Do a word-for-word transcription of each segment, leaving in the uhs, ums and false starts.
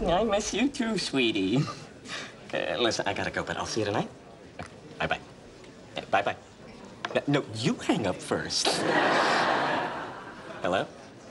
I miss you too, sweetie. Uh, listen, I gotta go, but I'll see you tonight. Bye-bye. Bye-bye. No, you hang up first. Hello?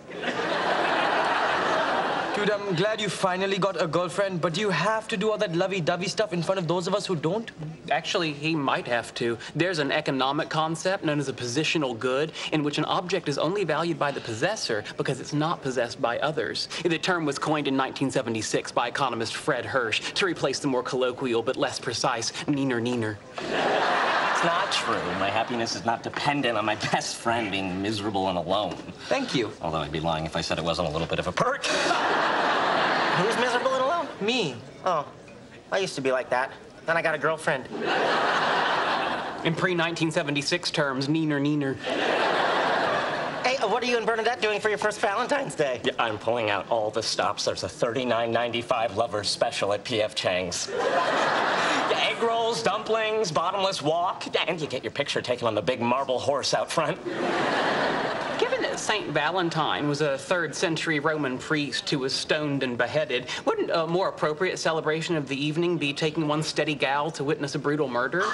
Dude, I'm glad you finally got a girlfriend, but do you have to do all that lovey-dovey stuff in front of those of us who don't? Actually, he might have to. There's an economic concept known as a positional good, in which an object is only valued by the possessor because it's not possessed by others. The term was coined in nineteen seventy-six by economist Fred Hirsch to replace the more colloquial but less precise neener neener. It's not true. My happiness is not dependent on my best friend being miserable and alone. Thank you. Although I'd be lying if I said it wasn't a little bit of a perk. Who's miserable and alone? Me. Oh, I used to be like that. Then I got a girlfriend. In pre nineteen seventy-six terms, neener neener. Hey, uh, what are you and Bernadette doing for your first Valentine's Day? Yeah, I'm pulling out all the stops. There's a thirty-nine ninety-five lovers special at P F Chang's. Yeah, egg rolls, dumplings, bottomless walk, and you get your picture taken on the big marble horse out front. Given that Saint Valentine was a third century Roman priest who was stoned and beheaded, wouldn't a more appropriate celebration of the evening be taking one steady gal to witness a brutal murder?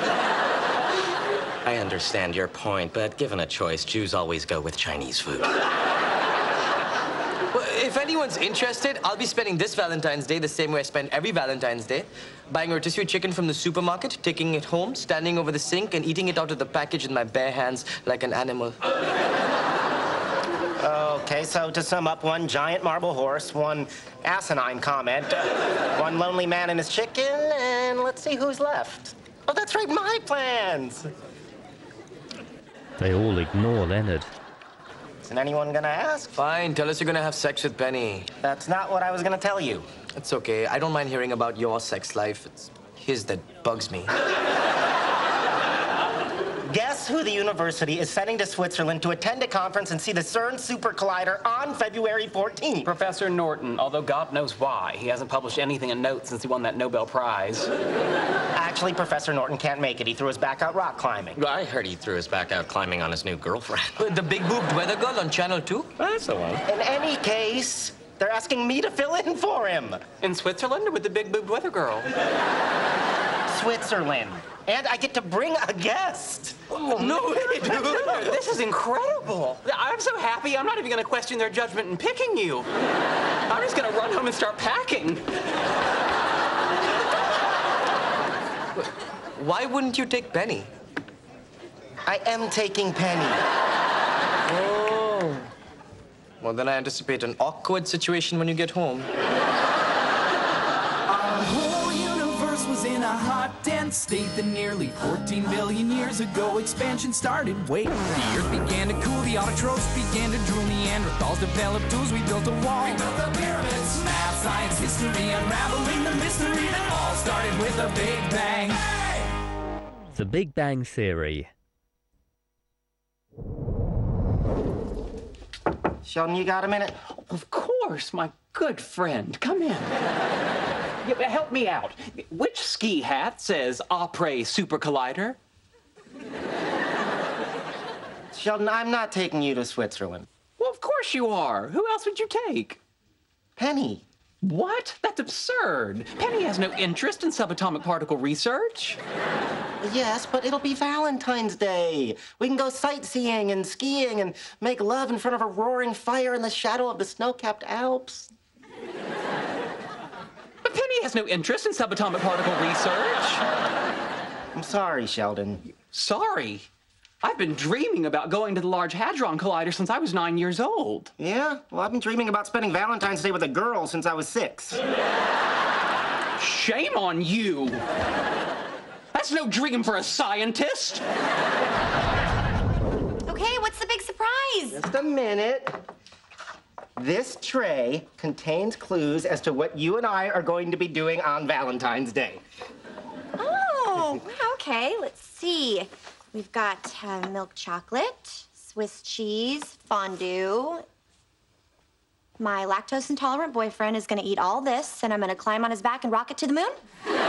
I understand your point, but given a choice, Jews always go with Chinese food. Well, if anyone's interested, I'll be spending this Valentine's Day the same way I spend every Valentine's Day. Buying rotisserie chicken from the supermarket, taking it home, standing over the sink, and eating it out of the package in my bare hands like an animal. Okay, so to sum up, one giant marble horse, one asinine comment, uh, one lonely man and his chicken, and let's see who's left. Oh, that's right, my plans. They all ignore Leonard. Isn't anyone gonna ask? Fine, tell us you're gonna have sex with Penny. That's not what I was gonna tell you. It's okay. I don't mind hearing about your sex life. It's his that bugs me. Guess who the university is sending to Switzerland to attend a conference and see the CERN Super Collider on February fourteenth? Professor Norton, although God knows why. He hasn't published anything in notes since he won that Nobel Prize. Actually, Professor Norton can't make it. He threw his back out rock climbing. I heard he threw his back out climbing on his new girlfriend. The big-boobed weather girl on Channel two? That's the one. In any case, they're asking me to fill in for him. In Switzerland with the big-boobed weather girl? Switzerland. And I get to bring a guest. Oh, no way, dude. This is incredible. I'm so happy, I'm not even going to question their judgment in picking you. I'm just going to run home and start packing. Why wouldn't you take Penny? I am taking Penny. Oh. Well, then I anticipate an awkward situation when you get home. Our whole universe was in a hot, dense state that nearly fourteen billion years ago expansion started. Wait, the earth began to cool, the autotrophs began to drool, Neanderthals developed tools, we built a wall. We built the pyramids, math, science, history, unraveling the mystery that all started with a Big Bang. Hey! The Big Bang Theory. Sheldon, you got a minute? Of course, my good friend. Come in. Yeah, but help me out. Which ski hat says Après Super Collider? Sheldon, I'm not taking you to Switzerland. Well, of course you are. Who else would you take? Penny. What? That's absurd. Penny has no interest in subatomic particle research. Yes, but it'll be Valentine's Day. We can go sightseeing and skiing and make love in front of a roaring fire in the shadow of the snow-capped Alps. But Penny has no interest in subatomic particle research. I'm sorry, Sheldon. Sorry? I've been dreaming about going to the Large Hadron Collider since I was nine years old. Yeah? Well, I've been dreaming about spending Valentine's Day with a girl since I was six. Shame on you. That's no dream for a scientist. Okay, what's the big surprise? Just a minute. This tray contains clues as to what you and I are going to be doing on Valentine's Day. Oh, okay. Let's see. We've got uh, milk chocolate, Swiss cheese, fondue. My lactose-intolerant boyfriend is going to eat all this, and I'm going to climb on his back and rocket to the moon.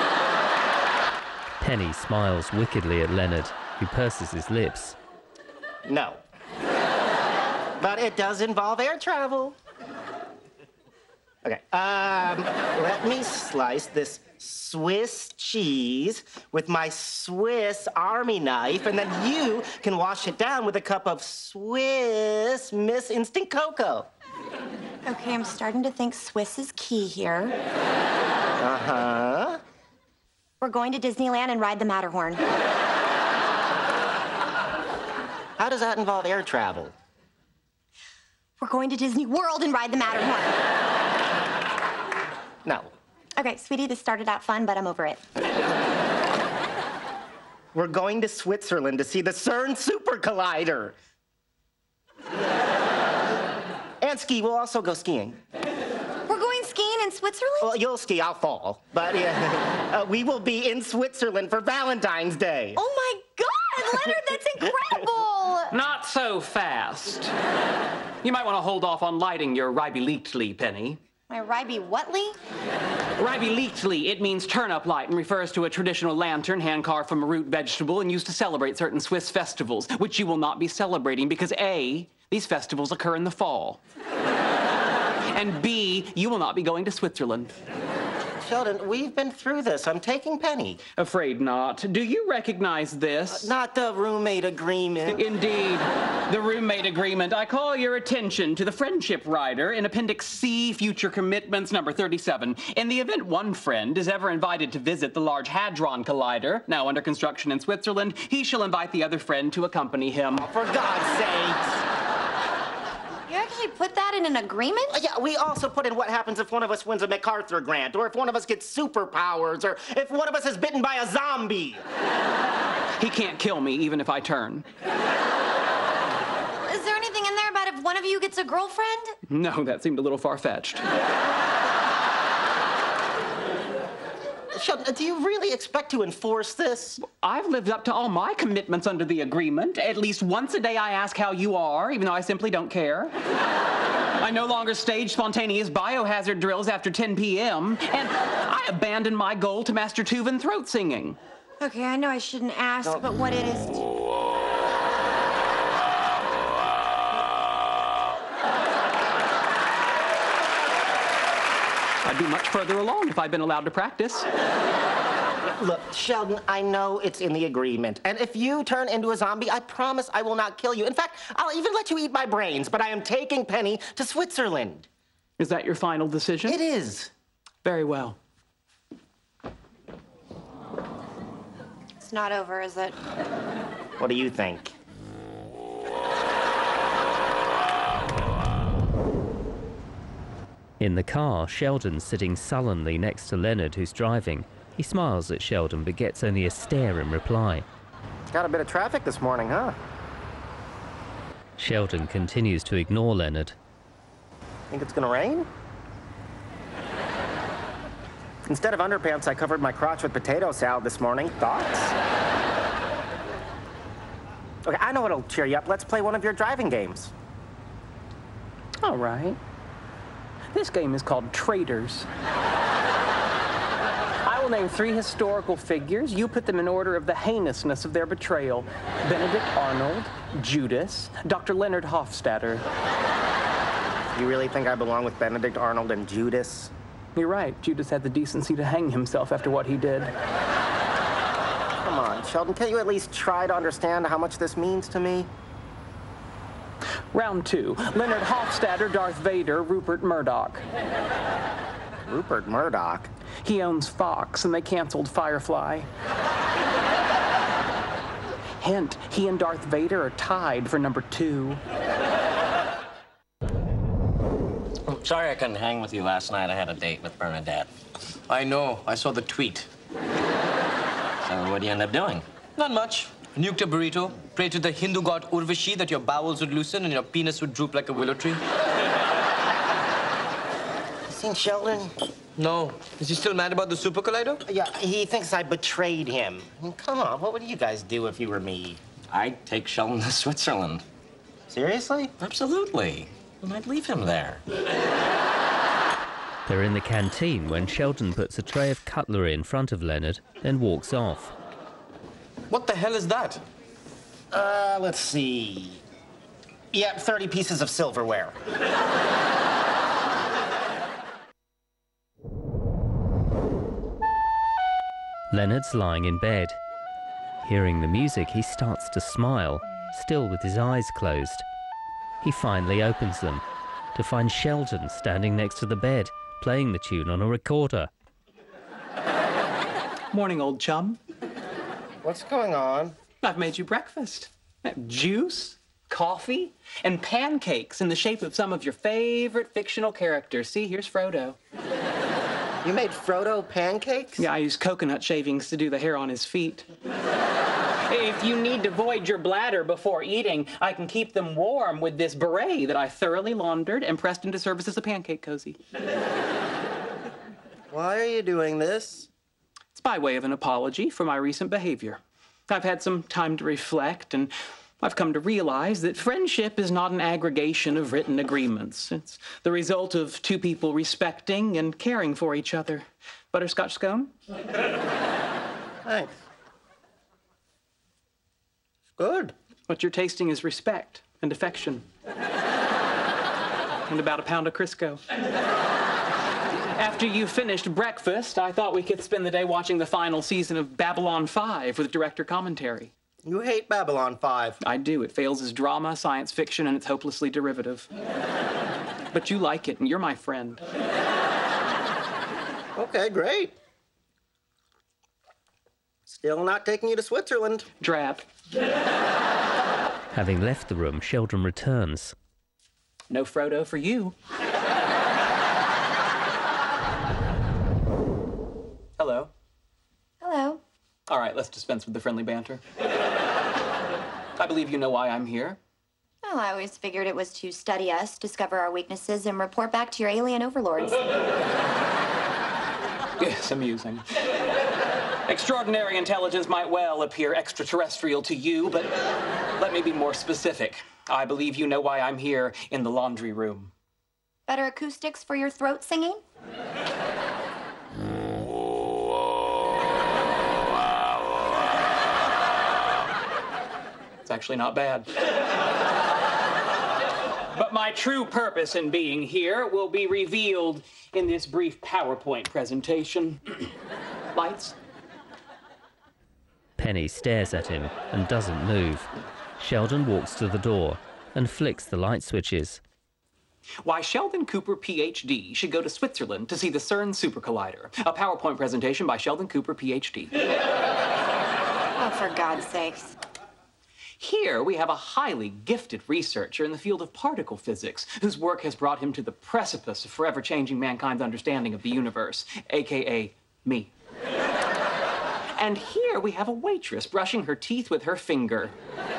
Penny smiles wickedly at Leonard, who purses his lips. No. But it does involve air travel. Okay, um, let me slice this Swiss cheese with my Swiss Army knife, and then you can wash it down with a cup of Swiss Miss Instant Cocoa. Okay, I'm starting to think Swiss is key here. Uh-huh. We're going to Disneyland and ride the Matterhorn. How does that involve air travel? We're going to Disney World and ride the Matterhorn. No. Okay, sweetie, this started out fun, but I'm over it. We're going to Switzerland to see the CERN Super Collider. And ski. We'll also go skiing. We're going skiing in Switzerland? Well, you'll ski. I'll fall. But yeah, uh, we will be in Switzerland for Valentine's Day. Oh, my God, Leonard, that's incredible! Not so fast. You might want to hold off on lighting your Ryby-Leaktly, Penny. My Ryby Whatley? Ryby-Leaktly, it means turnip light and refers to a traditional lantern hand-carved from a root vegetable and used to celebrate certain Swiss festivals, which you will not be celebrating because A, these festivals occur in the fall, and B, you will not be going to Switzerland. Sheldon, we've been through this. I'm taking Penny. Afraid not. Do you recognize this? Uh, not the roommate agreement. Indeed, the roommate agreement. I call your attention to the friendship rider in Appendix C, Future Commitments, number thirty-seven. In the event one friend is ever invited to visit the Large Hadron Collider, now under construction in Switzerland, he shall invite the other friend to accompany him. Oh, for God's sakes. You actually put that in an agreement? Uh, yeah, we also put in what happens if one of us wins a MacArthur grant, or if one of us gets superpowers, or if one of us is bitten by a zombie. He can't kill me, even if I turn. Is there anything in there about if one of you gets a girlfriend? No, that seemed a little far-fetched. Sheldon, do you really expect to enforce this? I've lived up to all my commitments under the agreement. At least once a day I ask how you are, even though I simply don't care. I no longer stage spontaneous biohazard drills after ten p m, and I abandoned my goal to master Tuvan throat singing. Okay, I know I shouldn't ask, but what it is... I'd be much further along if I'd been allowed to practice. Look, Sheldon, I know it's in the agreement. And if you turn into a zombie, I promise I will not kill you. In fact, I'll even let you eat my brains, but I am taking Penny to Switzerland. Is that your final decision? It is. Very well. It's not over, is it? What do you think? In the car, Sheldon's sitting sullenly next to Leonard, who's driving. He smiles at Sheldon, but gets only a stare in reply. Got a bit of traffic this morning, huh? Sheldon continues to ignore Leonard. Think it's gonna rain? Instead of underpants, I covered my crotch with potato salad this morning. Thoughts? Okay, I know what'll cheer you up. Let's play one of your driving games. All right. This game is called Traitors. I will name three historical figures. You put them in order of the heinousness of their betrayal. Benedict Arnold, Judas, Doctor Leonard Hofstadter. You really think I belong with Benedict Arnold and Judas? You're right. Judas had the decency to hang himself after what he did. Come on, Sheldon, can't you at least try to understand how much this means to me? Round two. Leonard Hofstadter, Darth Vader, Rupert Murdoch. Rupert Murdoch? He owns Fox, and they canceled Firefly. Hint, he and Darth Vader are tied for number two. I'm sorry I couldn't hang with you last night. I had a date with Bernadette. I know. I saw the tweet. So what do you end up doing? Not much. Nuked a burrito, prayed to the Hindu god Urvashi that your bowels would loosen and your penis would droop like a willow tree. You seen Sheldon? No. Is he still mad about the Super Collider? Yeah, he thinks I betrayed him. I mean, come on, what would you guys do if you were me? I'd take Sheldon to Switzerland. Seriously? Absolutely. And I'd leave him there. They're in the canteen when Sheldon puts a tray of cutlery in front of Leonard, then walks off. What the hell is that? Uh, let's see. Yeah, thirty pieces of silverware. Leonard's lying in bed. Hearing the music, he starts to smile, still with his eyes closed. He finally opens them to find Sheldon standing next to the bed, playing the tune on a recorder. Morning, old chum. What's going on? I've made you breakfast. Juice, coffee, and pancakes in the shape of some of your favorite fictional characters. See, here's Frodo. You made Frodo pancakes? Yeah, I used coconut shavings to do the hair on his feet. If you need to void your bladder before eating, I can keep them warm with this beret that I thoroughly laundered and pressed into service as a pancake cozy. Why are you doing this? It's by way of an apology for my recent behavior. I've had some time to reflect, and I've come to realize that friendship is not an aggregation of written agreements. It's the result of two people respecting and caring for each other. Butterscotch scone? Thanks. Good. What you're tasting is respect and affection. And about a pound of Crisco. After you finished breakfast, I thought we could spend the day watching the final season of Babylon five with director commentary. You hate Babylon five. I do. It fails as drama, science fiction, and it's hopelessly derivative. But you like it, and you're my friend. Okay, great. Still not taking you to Switzerland. Drab. Having left the room, Sheldon returns. No Frodo for you. Hello. Hello. All right, let's dispense with the friendly banter. I believe you know why I'm here. Well, I always figured it was to study us, discover our weaknesses, and report back to your alien overlords. Yes, amusing. Extraordinary intelligence might well appear extraterrestrial to you, but let me be more specific. I believe you know why I'm here in the laundry room. Better acoustics for your throat singing? It's actually not bad. But my true purpose in being here will be revealed in this brief PowerPoint presentation. Lights? Penny stares at him and doesn't move. Sheldon walks to the door and flicks the light switches. Why Sheldon Cooper, P H D, should go to Switzerland to see the CERN Super Collider. A PowerPoint presentation by Sheldon Cooper, P H D. Oh, for God's sakes. Here we have a highly gifted researcher in the field of particle physics, whose work has brought him to the precipice of forever changing mankind's understanding of the universe, A K A me. And here we have a waitress brushing her teeth with her finger,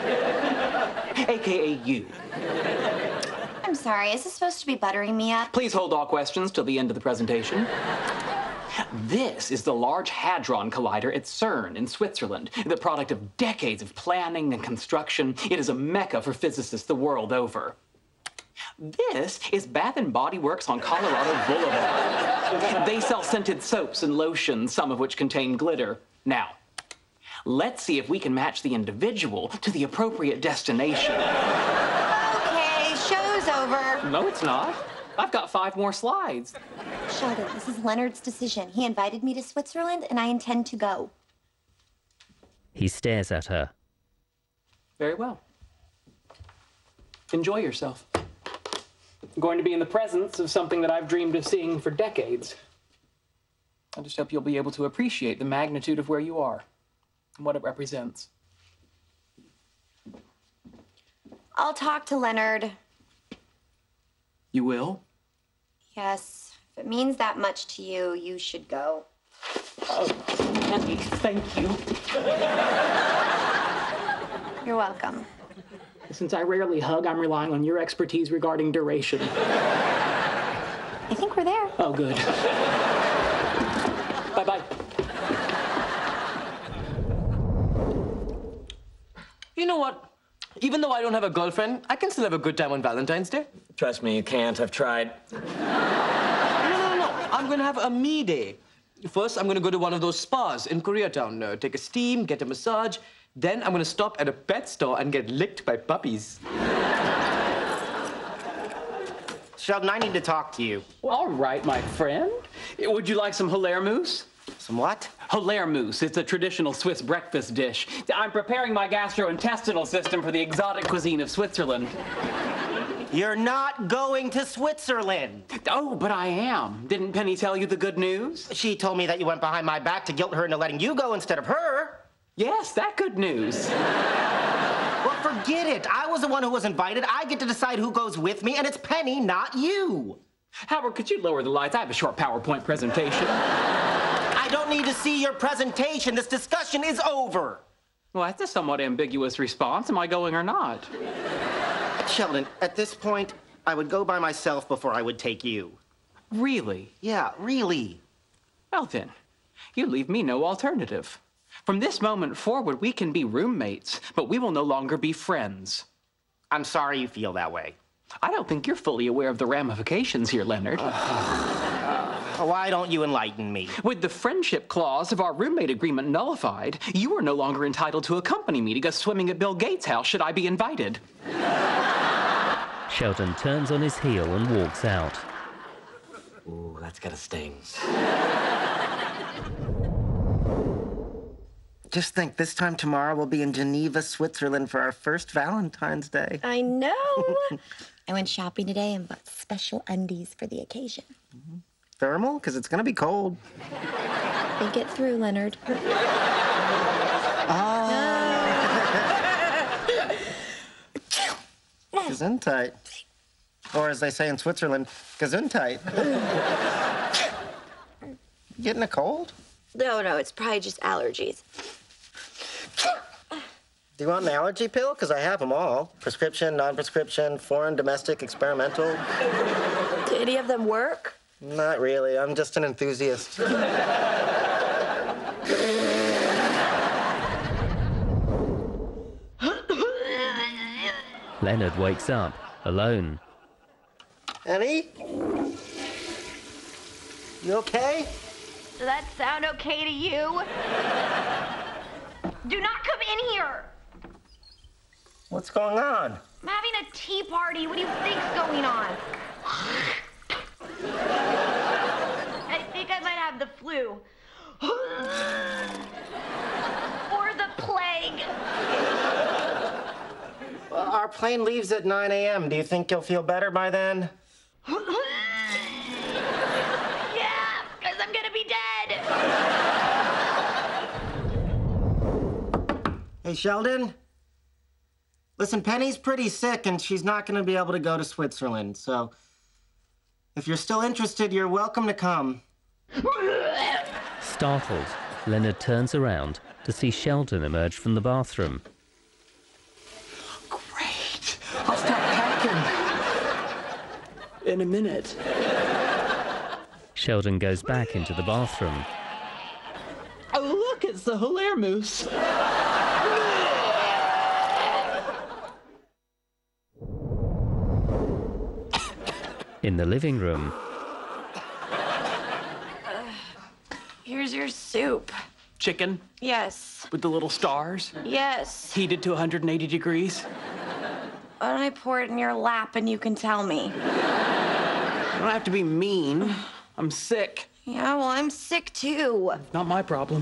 A K A you. I'm sorry, is this supposed to be buttering me up? Please hold all questions till the end of the presentation. This is the Large Hadron Collider at CERN in Switzerland, the product of decades of planning and construction. It is a mecca for physicists the world over. This is Bath and Body Works on Colorado Boulevard. They sell scented soaps and lotions, some of which contain glitter. Now, let's see if we can match the individual to the appropriate destination. Okay, show's over. No, it's not. I've got five more slides. Sheldon, this is Leonard's decision. He invited me to Switzerland, and I intend to go. He stares at her. Very well. Enjoy yourself. I'm going to be in the presence of something that I've dreamed of seeing for decades. I just hope you'll be able to appreciate the magnitude of where you are and what it represents. I'll talk to Leonard. You will? Yes. If it means that much to you, you should go. Oh, Penny, thank you. You're welcome. Since I rarely hug, I'm relying on your expertise regarding duration. I think we're there. Oh, good. Bye-bye. You know what? Even though I don't have a girlfriend, I can still have a good time on Valentine's Day. Trust me, you can't. I've tried. No, no, no. I'm gonna have a me day. First, I'm gonna go to one of those spas in Koreatown, uh, take a steam, get a massage. Then I'm gonna stop at a pet store and get licked by puppies. Sheldon, I need to talk to you. Well, all right, my friend. Would you like some Hilaire mousse? Some what? Hilaire-mousse. It's a traditional Swiss breakfast dish. I'm preparing my gastrointestinal system for the exotic cuisine of Switzerland. You're not going to Switzerland. Oh, but I am. Didn't Penny tell you the good news? She told me that you went behind my back to guilt her into letting you go instead of her. Yes, that good news. Well, forget it. I was the one who was invited. I get to decide who goes with me, and it's Penny, not you. Howard, could you lower the lights? I have a short PowerPoint presentation. I don't need to see your presentation. This discussion is over. Well, that's a somewhat ambiguous response. Am I going or not? Sheldon, at this point, I would go by myself before I would take you. Really? Yeah, really. Well then, you leave me no alternative. From this moment forward, we can be roommates, but we will no longer be friends. I'm sorry you feel that way. I don't think you're fully aware of the ramifications here, Leonard. Why don't you enlighten me? With the friendship clause of our roommate agreement nullified, you are no longer entitled to accompany me to go swimming at Bill Gates' house should I be invited. Sheldon turns on his heel and walks out. Ooh, that's gotta sting. Just think, this time tomorrow we'll be in Geneva, Switzerland for our first Valentine's Day. I know. I went shopping today and bought special undies for the occasion. Mm-hmm. Thermal? Because it's going to be cold. Think it through, Leonard. Gesundheit. Or as they say in Switzerland, Gesundheit. You getting a cold? No, no, it's probably just allergies. Do you want an allergy pill? Because I have them all. Prescription, non-prescription, foreign, domestic, experimental. Do any of them work? Not really. I'm just an enthusiast. Leonard wakes up, alone. Annie? You okay? Does that sound okay to you? Do not come in here. What's going on? I'm having a tea party. What do you think's going on? I think I might have the flu. Or the plague. Well, our plane leaves at nine a m Do you think you'll feel better by then? Yeah, because I'm gonna be dead. Hey, Sheldon? Listen, Penny's pretty sick, and she's not going to be able to go to Switzerland, so if you're still interested, you're welcome to come. Startled, Leonard turns around to see Sheldon emerge from the bathroom. Great. I'll start packing. In a minute. Sheldon goes back into the bathroom. Oh, look, it's the Hilaire-mousse. In the living room, Here's your soup. Chicken Yes. with the little stars, Yes. heated to one hundred eighty degrees. Why don't I pour it in your lap and you can tell me? You don't have to be mean. I'm sick. Yeah, well, I'm sick too. Not my problem.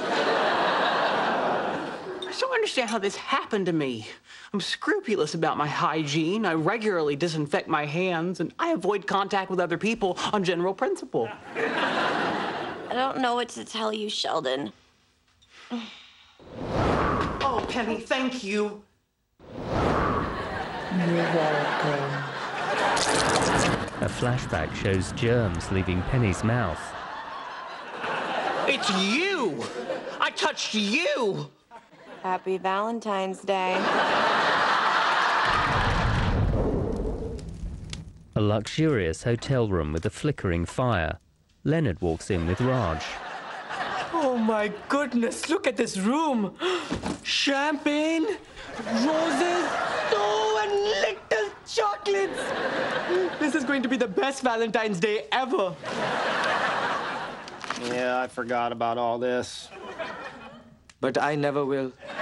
I don't understand how this happened to me. I'm scrupulous about my hygiene. I regularly disinfect my hands, and I avoid contact with other people on general principle. I don't know what to tell you, Sheldon. Oh, Penny, thank you. a flashback shows germs leaving Penny's mouth. It's you! I touched you! Happy Valentine's Day. A luxurious hotel room with a flickering fire. Leonard walks in with Raj. Oh my goodness, look at this room. Champagne, roses, oh, and little chocolates. This is going to be the best Valentine's Day ever. Yeah, I forgot about all this. But I never will.